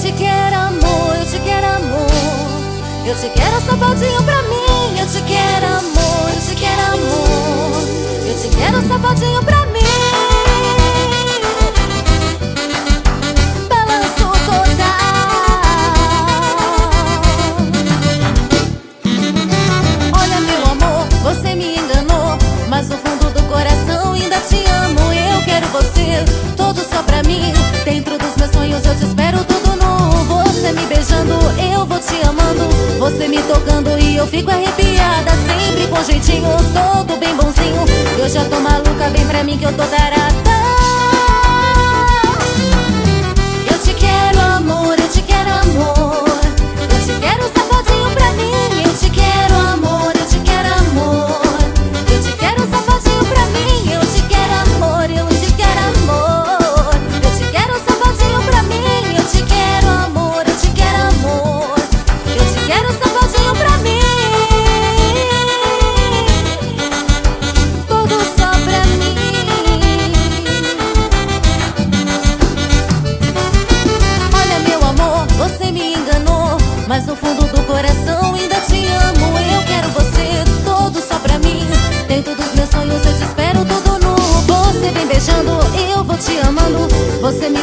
te quero amor, eu te quero amor. Eu te quero safadinho pra mim. Eu te quero amor, eu te quero amor. Eu te quero safadinho pra mim. Balanço total. Olha meu amor, você me enganou, mas no fundo do coração ainda te amo. Eu quero você, todo só pra mim. Dentro dos meus sonhos eu te espero tudo nu. Você me beijando, eu vou te amando. Você me tocando e eu fico arrepiada. Sempre com jeitinho, todo bem bonzinho. Eu já tô maluca, vem pra mim que eu tô tarada. Eu te quero amor, eu te quero amor. Eu te quero safadinho pra mim. Eu te quero amor, eu te quero amor. Eu te quero safadinho pra mim. Eu te quero amor, eu te quero amor. Eu te quero safadinho pra mim. Eu te quero amor, eu te quero amor. Eu te quero safadinho pra mim. Tudo só pra mim. Olha meu amor, você me enganou, mas no fundo do coração ainda te amo. Eu quero você, todo só pra mim. Dentro dos meus sonhos eu te espero tudo nu. Você vem beijando, eu vou te amando. Você